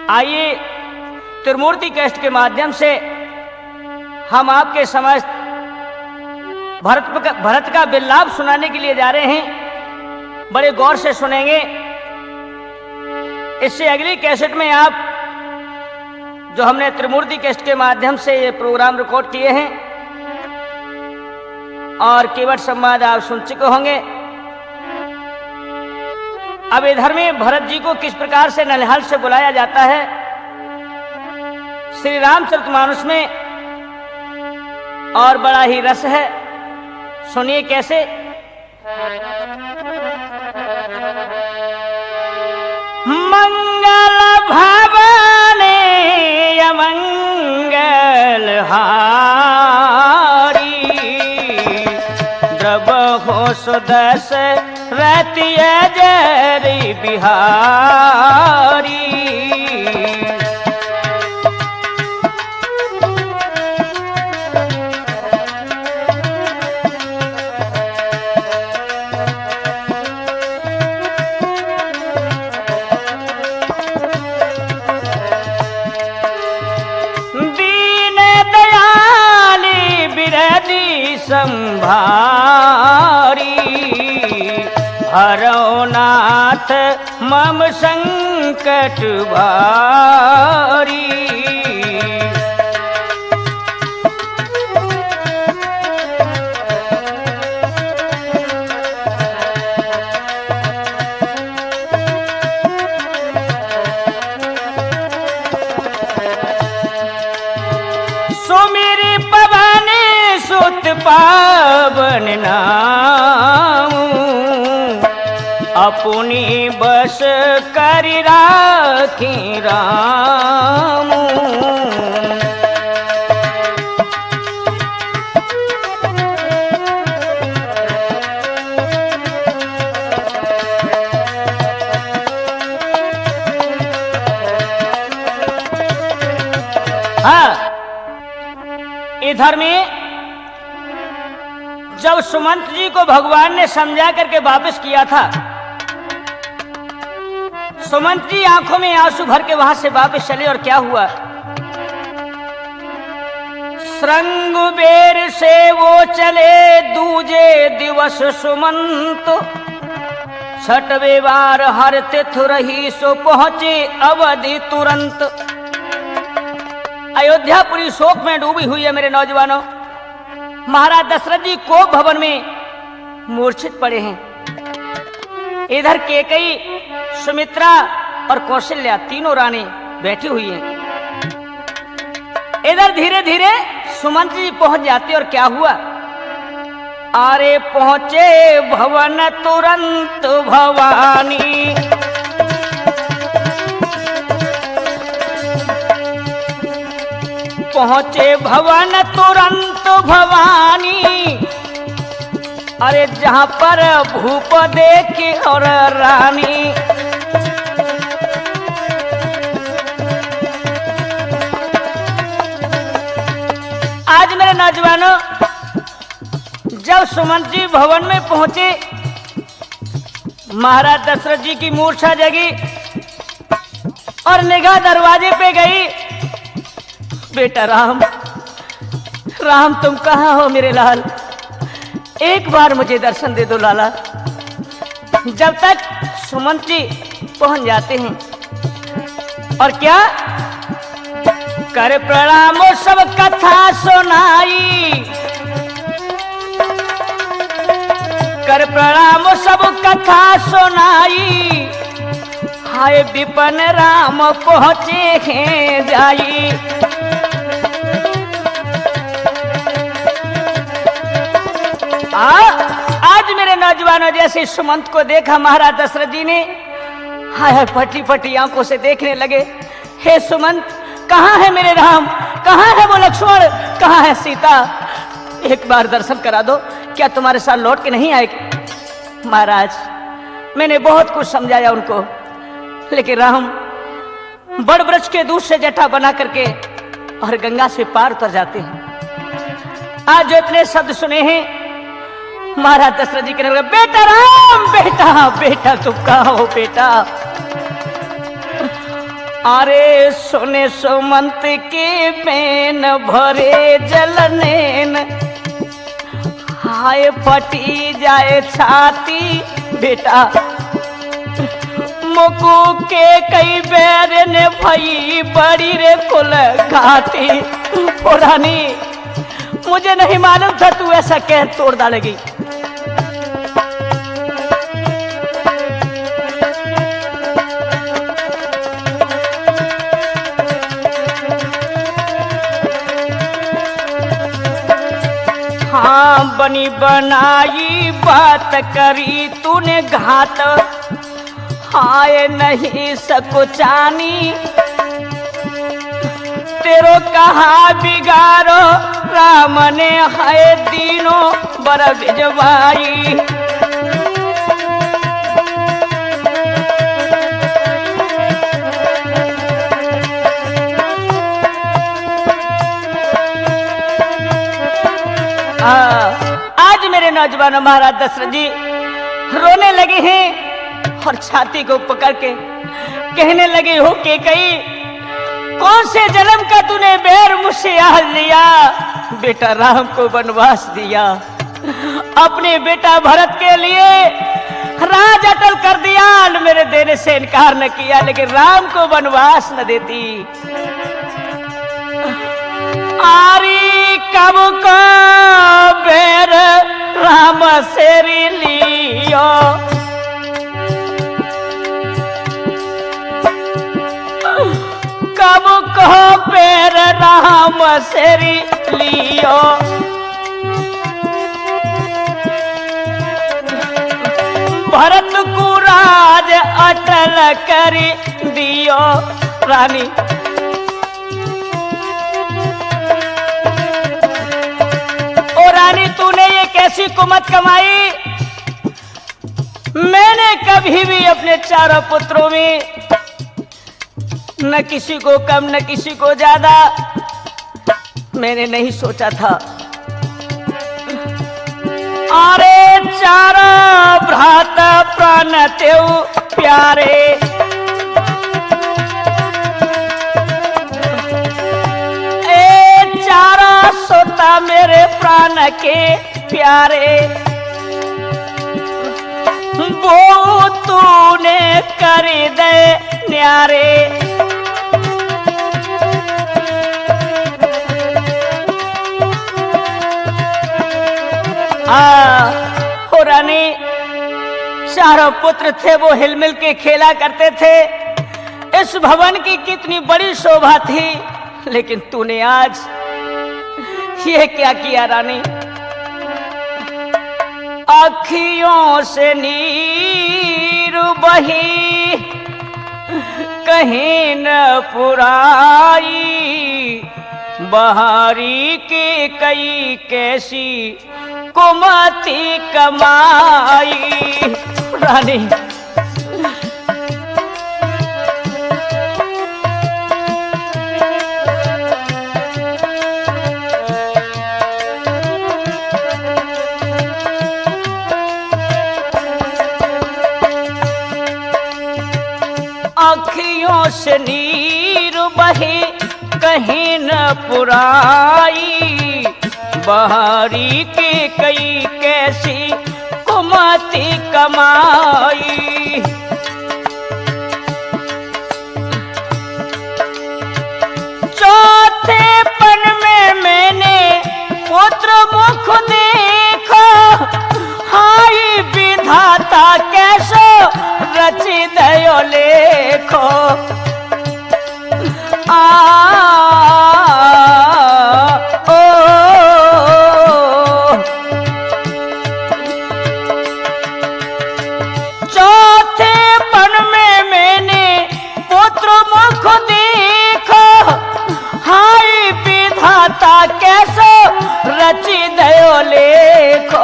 आइए त्रिमूर्ति कैस्ट के माध्यम से हम आपके समस्त भरत का विलाप सुनाने के लिए जा रहे हैं। बड़े गौर से सुनेंगे। इससे अगली कैसेट में आप जो हमने त्रिमूर्ति कैस्ट के माध्यम से ये प्रोग्राम रिकॉर्ड किए हैं और केवट संवाद आप सुन चुके होंगे। अब इधर में भरत जी को किस प्रकार से ननिहाल से बुलाया जाता है श्री रामचरितमानस में, और बड़ा ही रस है। सुनिए कैसे। मंगल भवने अमंगल हारी, द्रवहो सुदस रतिय जरी बिहारी। संभारी हरो नाथ मम संकट भारी। पावन नाम अपनी बस कर राखी राम। हाँ, इधर में जब सुमंत जी को भगवान ने समझा करके वापस किया था, सुमंत जी आंखों में आंसू भर के वहां से वापस चले। और क्या हुआ, श्रृंग बेर से वो चले दूजे दिवस सुमंत, छठवें बार हर तिथ रही सो पहुंचे अवधि तुरंत। अयोध्यापुरी शोक में डूबी हुई है मेरे नौजवानों। महाराज दशरथ जी को भवन में मूर्छित पड़े हैं। इधर केकई, सुमित्रा और कौशल्या तीनों रानी बैठी हुई हैं। इधर धीरे धीरे सुमंत जी पहुंच जाते। और क्या हुआ, अरे पहुंचे भवन तुरंत भवानी, पहुंचे भवन तुरंत भवानी। अरे जहां पर भूप देखे और रानी, आज मेरे नौजवानों जब सुमंत जी भवन में पहुंचे, महाराज दशरथ जी की मूर्छा जगी और निगाह दरवाजे पे गई। बेटा राम, राम तुम कहाँ हो मेरे लाल, एक बार मुझे दर्शन दे दो लाला। जब तक सुमंत जी पहुंच जाते हैं और क्या कर प्रणाम सब कथा सुनाई, कर प्रणाम सब कथा सुनाई। हाय विपन राम पहुंचे हैं जाई। आज मेरे नौजवानों जैसे सुमंत को देखा महाराज दशरथ जी ने, हाय फटी फटी आंखों से देखने लगे। हे सुमंत, कहाँ है मेरे राम, कहाँ है वो लक्ष्मण, कहाँ है सीता, एक बार दर्शन करा दो। क्या तुम्हारे साथ लौट के नहीं आएगी? महाराज मैंने बहुत कुछ समझाया उनको, लेकिन राम बड़ वृक्ष के दूध से जटा बना करके और गंगा से पार उतर जाते हैं। आज जो इतने शब्द सुने हैं महाराज दशरथ जी कहने लगे, बेटा राम, बेटा बेटा तुम कहाँ हो बेटा? अरे सुने सुमंत के बेन भरे जलनेन, हाय फटी जाए छाती बेटा, मुकु के कई बैर ने भई बड़ी रे कुल घाटी। पुरानी मुझे नहीं मालूम था तू ऐसा कह तोड़ डालेगी। हाँ बनी बनाई बात करी तूने घात, हाय नहीं सकुचानी, तेरो कहा बिगाड़ो राम ने है दीनों बर भिजवाई। आज मेरे नौजवान महाराज दशरथ जी रोने लगे हैं और छाती को पकड़ के कहने लगे हो के कई कौन से जन्म का तूने बैर मुझसे आहल लिया? बेटा राम को वनवास दिया, अपने बेटा भरत के लिए राज अटल कर दिया, मेरे देने से इनकार न किया, लेकिन राम को वनवास न देती। आरी कब को बैर राम से लियो, कब कहो पैर राम से लियो, भरत को राज अटल कर दियो। रानी ओ रानी तूने ये कैसी कुमत कमाई? मैंने कभी भी अपने चारों पुत्रों में न किसी को कम न किसी को ज्यादा मैंने नहीं सोचा था। अरे चारा भ्रात प्राण तेऊ प्यारे, ए चारा सोता मेरे प्राण के प्यारे, वो तूने कर दे न्यारे। हो रानी चारों पुत्र थे, वो हिलमिल के खेला करते थे। इस भवन की कितनी बड़ी शोभा थी, लेकिन तूने आज ये क्या किया रानी? अखियों से नीर बही कहीं न पुराई, बहारी के कई कैसी कुमति कमाई। रानी अखियों से नीर बहे कहीं न पुराई, बहारी के कई कैसी कुमति कमाई। चौथे पन में मैंने पुत्र मुख देखा, हाय विधाता कैसो रचि दयो लेखो। चौथे पन में मैंने पुत्र मुख देखो, हाय विधाता कैसो रचि दयो लेखो।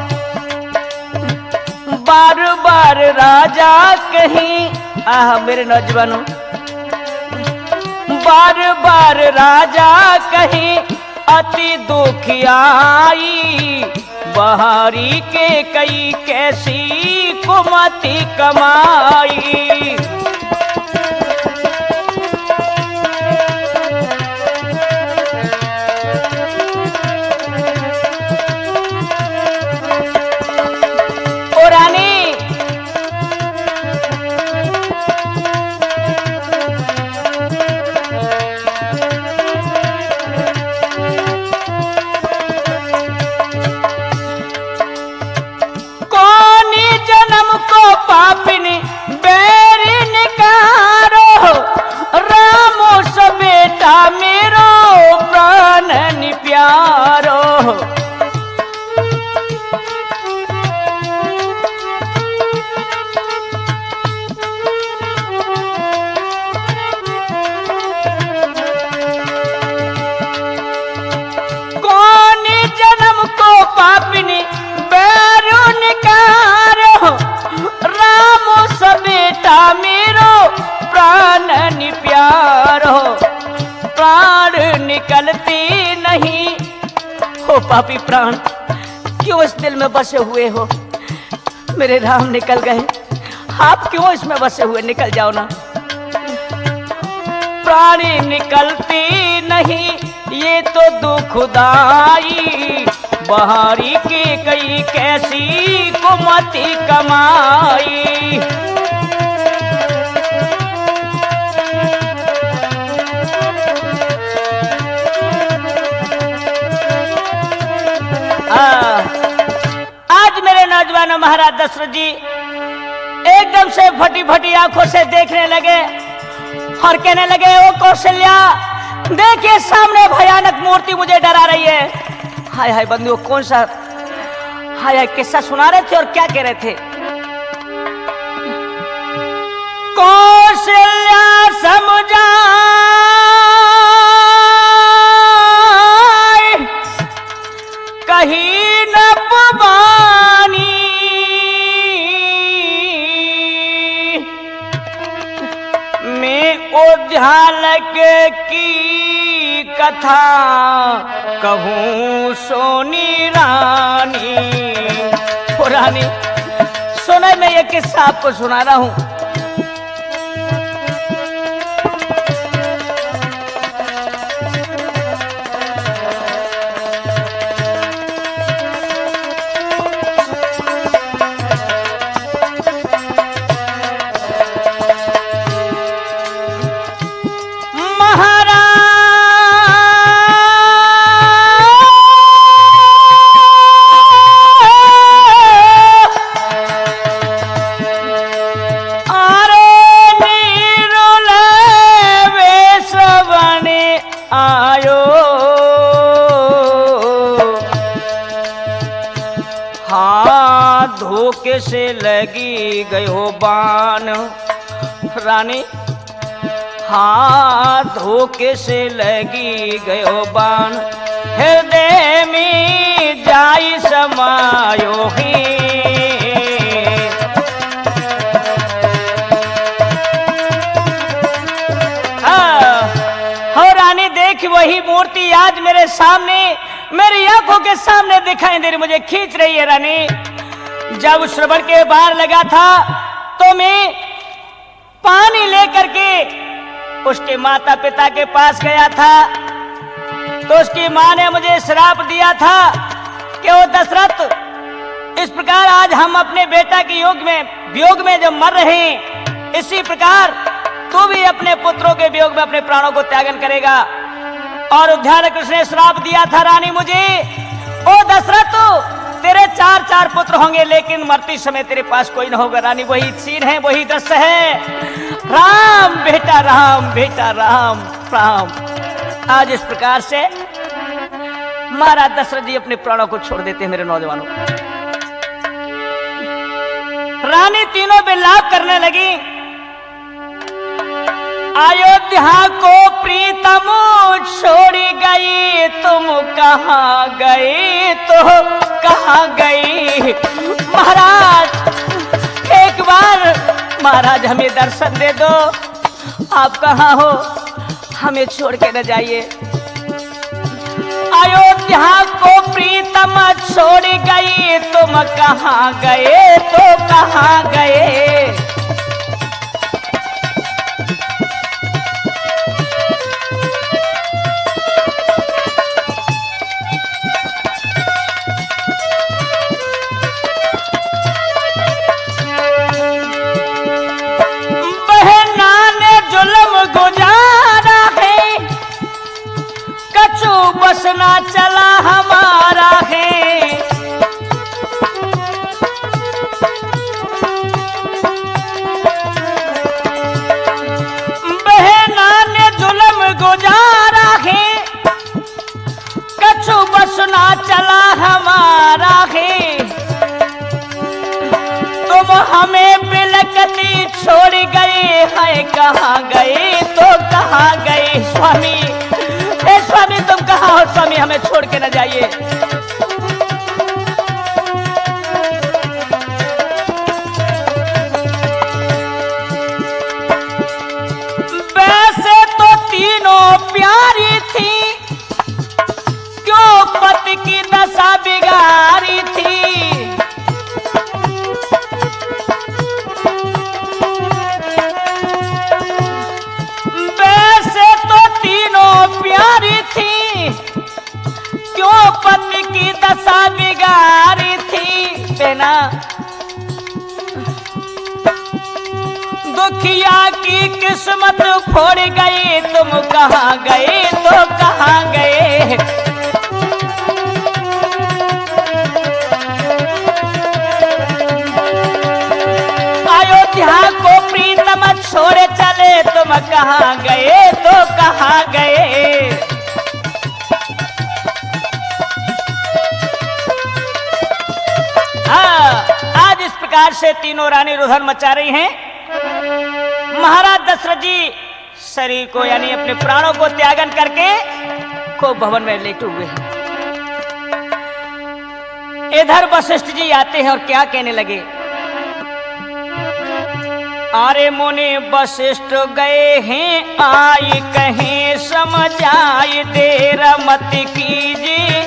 बार बार राजा कहीं, मेरे नौजवानों, बार बार राजा कहीं अति दुखियाई, बहारी के कई कैसी कुमति कमाई। पापिनी बैरो निकारो राम सबेटा मेरो प्राण नि प्यारो प्राण निकलती नहीं हो पापी प्राण क्यों इस दिल में बसे हुए हो मेरे राम निकल गए आप क्यों इसमें बसे हुए निकल जाओ ना प्राणी निकलती नहीं ये तो दुखदाई बहारी की कई कैसी कुमति कमाई आज मेरे नौजवान महाराज दशरथ जी एकदम से फटी फटी आंखों से देखने लगे और कहने लगे ओ कौशल्या देखिए सामने भयानक मूर्ति मुझे डरा रही है। हाय हाय बंधुओं कौन सा हाय हाय किस्सा सुना रहे थे और क्या कह रहे थे? कौशल्या समझा कहीं न पवानी मैं उद्यालक की कथा कहूँ सोनी रानी। ओ रानी सुना मैं ये किस्सा आपको सुना रहा हूँ। धोखे से लगी गयो बाण रानी हाँ धोखे से लगी गयो बाण हृदय में जाई समायो ही हो रानी देख वही मूर्ति आज मेरे सामने मेरी आंखों के सामने दिखाई दे रही मुझे खींच रही है रानी। जब श्रवण के बाहर लगा था तो मैं पानी लेकर के उसके माता पिता के पास गया था तो उसकी मां ने मुझे श्राप दिया था कि वो दशरथ इस प्रकार आज हम अपने बेटा के वियोग में जब मर रहे हैं इसी प्रकार तू भी अपने पुत्रों के वियोग में अपने प्राणों को त्यागन करेगा। और उद्यालक कृष्ण ने श्राप दिया था रानी मुझे ओ दशरथ तेरे 4 पुत्र होंगे लेकिन मरती समय तेरे पास कोई ना होगा। रानी वही सीन है वही दृश्य है राम बेटा राम राम। आज इस प्रकार से महाराज दशरथ जी अपने प्राणों को छोड़ देते हैं मेरे नौजवानों। रानी तीनों विलाप करने लगी अयोध्या को प्रीतम छोड़ी गई तुम कहाँ गई तो कहाँ गई। महाराज एक बार महाराज हमें दर्शन दे दो आप कहाँ हो हमें छोड़ के न जाइए। अयोध्या को प्रीतम छोड़ी गई तुम कहाँ गए तो कहाँ गए। गुजारा है कछु बसना चला हमारा है। बहना ने जुल्म गुजारा है कछु बसना चला हमारा है। तुम हमें बिलकती छोड़ गए है कहाँ गए तो कहाँ गए। स्वामी हे स्वामी तुम कहाँ हो स्वामी हमें छोड़ के न जाइए। पति की दशा बिगाड़ी थी बहना, दुखिया की किस्मत फोड़ गई, तुम कहाँ गए तो कहाँ गए। अयोध्या को प्रीतम छोड़ चले, तुम कहाँ गए तो कहाँ गए। आज इस प्रकार से तीनों रानी रुधन मचा रही हैं। महाराज दशरथ जी शरीर को यानी अपने प्राणों को त्यागन करके को भवन में लेटे हुए हैं। इधर वशिष्ठ जी आते हैं और क्या कहने लगे, अरे मुनि वशिष्ठ गए हैं आई कहीं समझाई, देर मत कीजिए,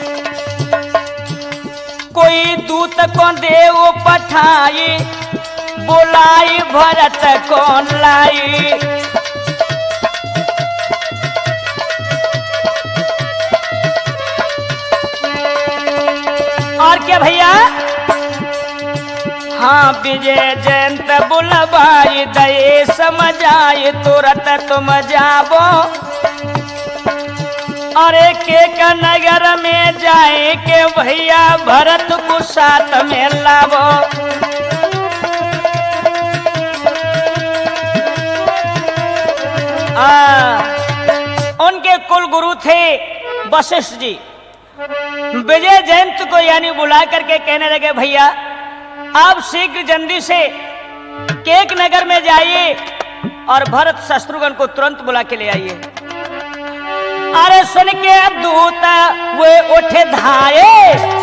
कोई दूत को देव पठाई, बुलाई भरत कौन लाई। और क्या भैया, हाँ विजय जयंत बुलवाई, दये समझाई, तुरंत तुम जाबो, और एक नगर में जाए के भैया भरत को साथ में लावो। उनके कुल गुरु थे वशिष्ठ जी। विजय जयंत को यानी बुला करके कहने लगे, भैया आप शीघ्र जल्दी से केक नगर में जाइए और भरत शत्रुघ्न को तुरंत बुला के ले आइए। अरे सुन के दूत वे उठे धाये,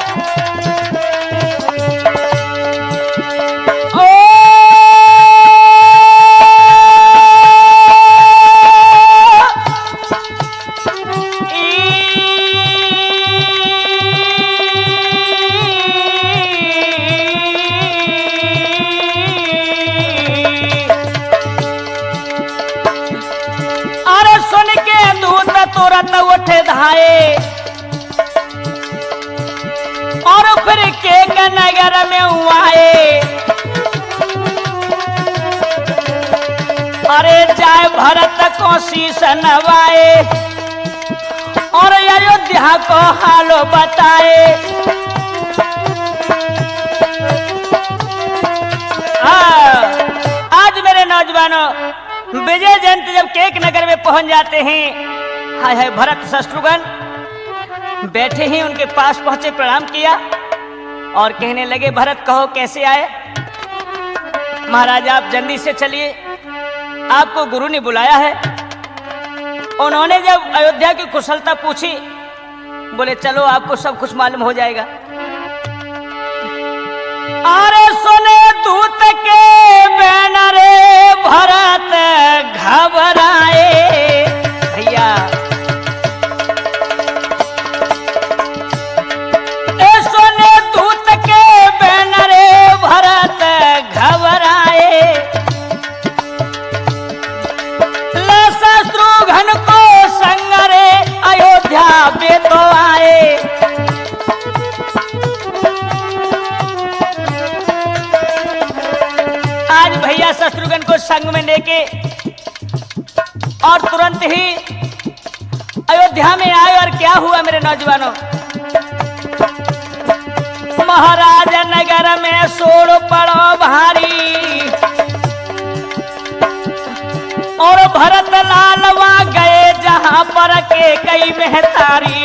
तुरंत उठे धाये और फिर केक नगर में आए। अरे जाए भरत को शीश नवाए और अयोध्या को हालो बताए। आज मेरे नौजवानों, विजय जयंती जब केक नगर में पहुंच जाते हैं, हाय हाय भरत शत्रुघ्न बैठे ही उनके पास पहुंचे, प्रणाम किया और कहने लगे, भरत कहो कैसे आए। महाराज आप जल्दी से चलिए, आपको गुरु ने बुलाया है। उन्होंने जब अयोध्या की कुशलता पूछी, बोले चलो आपको सब कुछ मालूम हो जाएगा। अरे सुने दूत के बैनरे भरत घबराए। भैया सुने दूत के बैनरे भरत घबराए, शत्रुघ्न को संगरे अयोध्या पे तो आए। आज भैया शत्रुघ्न को संग में लेके और तुरंत ही अयोध्या में आए। और क्या हुआ मेरे नौजवानों, महाराज नगर में शोर पड़ो भारी और भरत लाल वहां गए जहां पर के कई महतारी।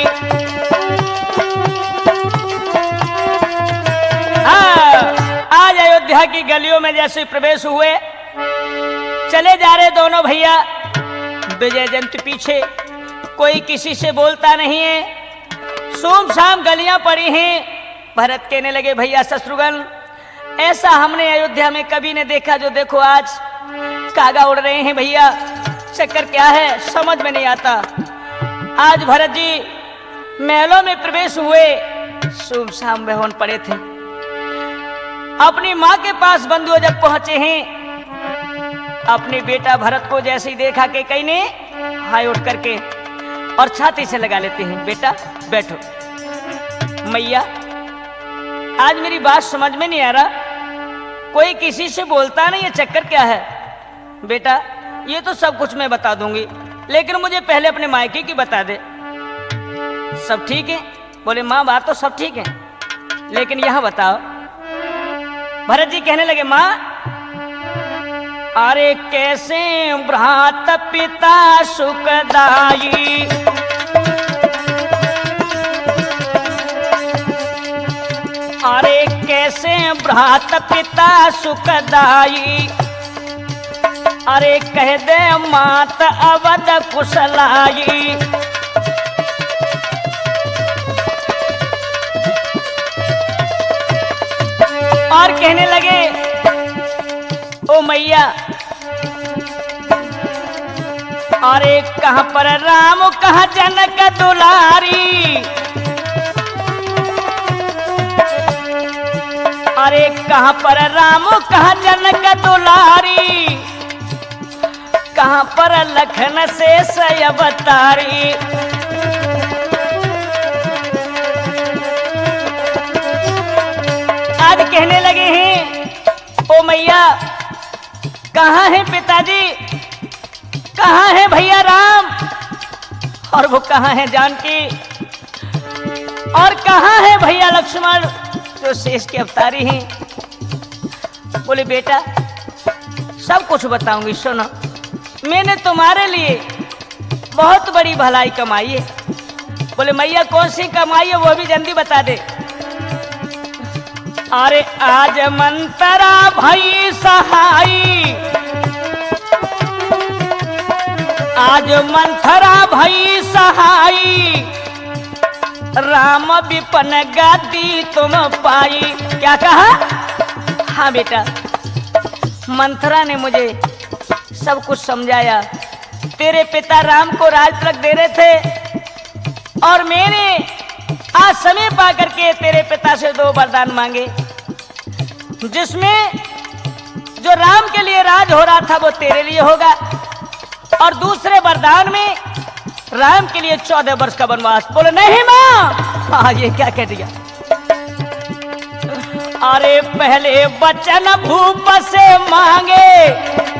आज अयोध्या की गलियों में जैसे प्रवेश हुए, चले जा रहे दोनों भैया, विजय जयंती पीछे, कोई किसी से बोलता नहीं है, सुमसाम गलियां पड़ी हैं। भरत कहने लगे, भैया शत्रुघ्न ऐसा हमने अयोध्या में कभी नहीं देखा, जो देखो आज कागा उड़ रहे हैं। भैया चक्कर क्या है समझ में नहीं आता। आज भरत जी महलों में प्रवेश हुए, सुमसाम भवन पड़े थे। अपनी माँ के पास बंधुओं जब पहुंचे हैं, अपने बेटा भरत को जैसे ही देखा कि कहीं ने हाय उठ करके और छाती से लगा लेते हैं। बेटा बैठो। मैया आज मेरी बात समझ में नहीं आ रहा, कोई किसी से बोलता नहीं, ये चक्कर क्या है? बेटा ये तो सब कुछ मैं बता दूंगी, लेकिन मुझे पहले अपने मायके की बता दे। सब ठीक है? बोले माँ बात तो सब ठीक है, लेकिन यहां बताओ। भरत जी कहने लगे माँ, अरे कैसे भ्रात पिता सुखदाई, अरे कैसे भ्रात पिता सुखदाई, अरे कह दे मात अवध कुशलाई। और कहने लगे ओ मैया, अरे कहां पर राम कहां जनक दुलारी, अरे कहां पर राम कहां जनक दुलारी, कहां पर लखन से अवतारी। आज कहने लगे हैं ओ मैया, कहां है पिताजी, कहां है भैया राम, और वो कहां है जानकी, और कहां है भैया लक्ष्मण जो शेष के अवतारी हैं? बोले बेटा सब कुछ बताऊंगी, सुनो। मैंने तुम्हारे लिए बहुत बड़ी भलाई कमाई है। बोले मैया कौन सी कमाई है, वो भी जल्दी बता दे। अरे आज मंतरा भई सहाई, आज मंथरा भई सहाई, राम विपन गादी तुम पाई। क्या कहा? हाँ बेटा, मंथरा ने मुझे सब कुछ समझाया। तेरे पिता राम को राज तिलक दे रहे थे और मैंने आज समय पा करके तेरे पिता से 2 वरदान मांगे, जिसमें जो राम के लिए राज हो रहा था वो तेरे लिए होगा, और दूसरे वरदान में राम के लिए 14 वर्ष का वनवास। बोले नहीं मां। हाँ ये क्या कह दिया? अरे पहले वचन भूप से मांगे,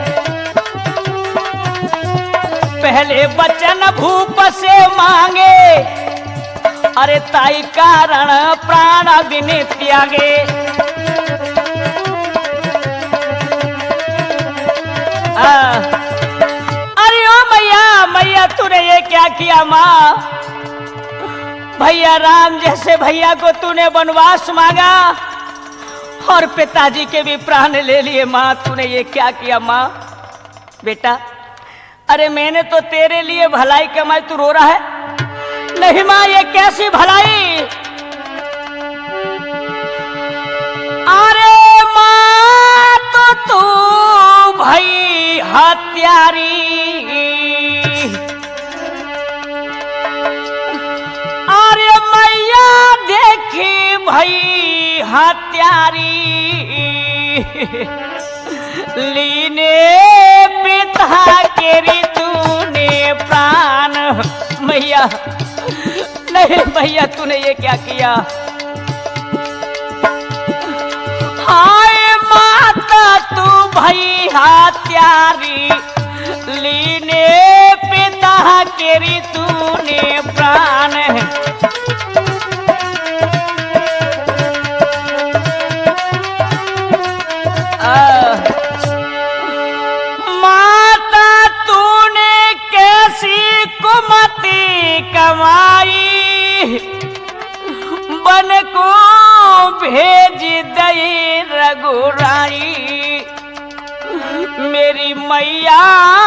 पहले वचन भूप से मांगे, अरे ताई कारण प्राण बिन त्यागे। अरे ओ मैया, मैया तूने ये क्या किया माँ? भैया राम जैसे भैया को तूने वनवास मांगा और पिताजी के भी प्राण ले लिए माँ, तूने ये क्या किया माँ? बेटा अरे मैंने तो तेरे लिए भलाई कमाई, तू रो रहा है? नहीं माँ ये कैसी भलाई? अरे माँ तो तू भई हत्यारी, अरे मैया देखी भई हत्यारी, लीने पिता के तूने प्राण। मैया नहीं भैया तूने ये क्या किया? हाय माता तू भई हत्यारी, लीने पिता के तूने प्राण। माता तूने कैसी कुमति कमाई, बन को भेज दई रघुराई। मेरी मैया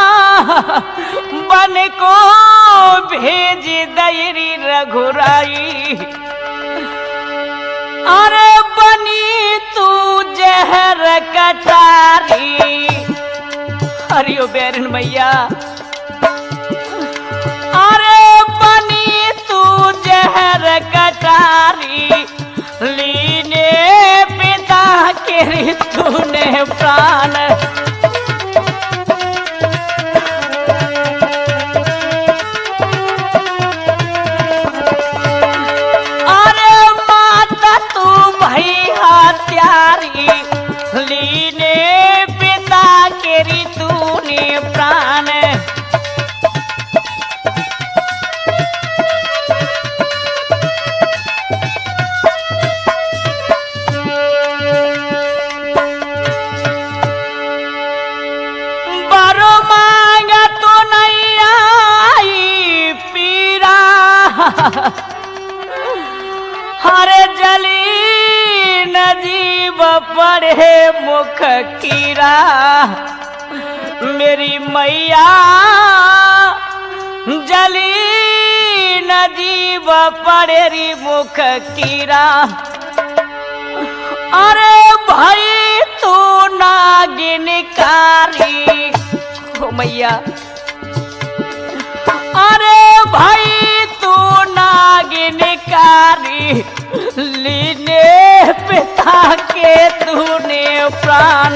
बन को भेज दई रघुराई, अरे बनी तू जहर कटारी। हरियो बैरन मैया, अरे बनी तू जहर कटारी, लीने पिता के तूने प्राण। हरे जली न जीव पड़े मुख कीरा, मेरी मैया जली न जीव पड़े री मुख कीरा। अरे भाई तू नागिनकारी हो मैया, अरे भाई तू नागिनकारी, लीने पिता के तूने प्राण।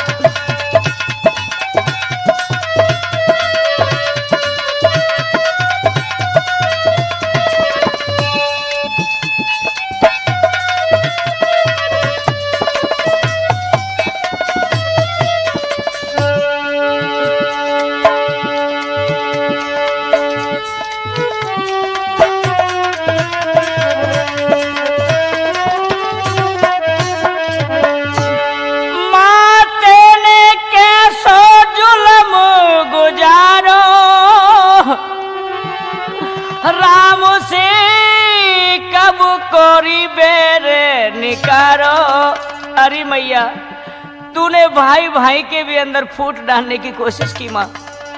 राम से कब कोरी बेरे निकारो। अरे मैया तूने भाई भाई के भी अंदर फूट डालने की कोशिश की माँ।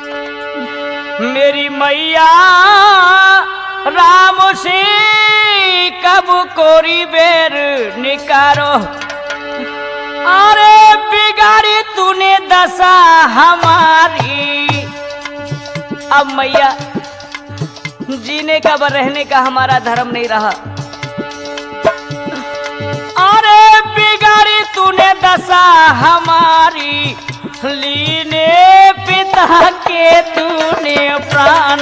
मेरी मैया राम से कब कोरी बेर निकारो। अरे बिगाड़ी तूने दशा हमारी। अब मैया जीने का व रहने का हमारा धर्म नहीं रहा। अरे बिगाड़ी तूने दशा हमारी, लीने पिता के तूने प्राण।